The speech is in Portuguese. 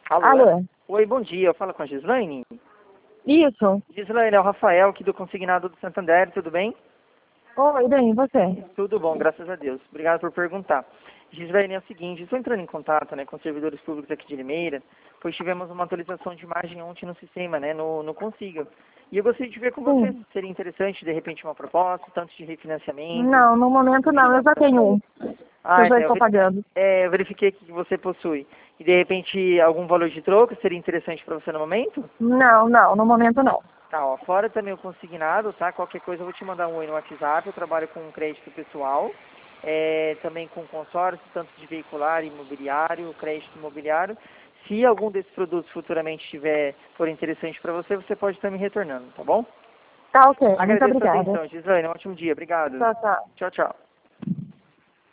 Alô? Alô? Oi, bom dia. Eu falo com a Gislaine. Isso. Gislaine, é o Rafael aqui do Consignado do Santander, tudo bem? Oi, bem, e você? Tudo bom, graças a Deus. Obrigado por perguntar. Gislaine, é o seguinte, estou entrando em contato, com os servidores públicos aqui de Limeira, pois tivemos uma atualização de imagem ontem no sistema, no Consiga. E eu gostaria de ver com você Sim. se seria interessante, de repente, uma proposta, tanto de refinanciamento. Não, no momento não, eu já tenho um, que eu já estou pagando. Eu verifiquei aqui que você possui. E, de repente, algum valor de troco seria interessante para você no momento? Não, no momento não. Tá, ó, fora também o consignado, tá? Qualquer coisa eu vou te mandar um oi no WhatsApp, eu trabalho com crédito pessoal, também com consórcio, tanto de veicular, imobiliário, crédito imobiliário. Se algum desses produtos futuramente for interessante para você, você pode estar me retornando, tá bom? Tá ok, muito Agradeço a obrigada. atenção, Gislaine, um ótimo dia, obrigado. Tchau, tchau. Tchau, tchau.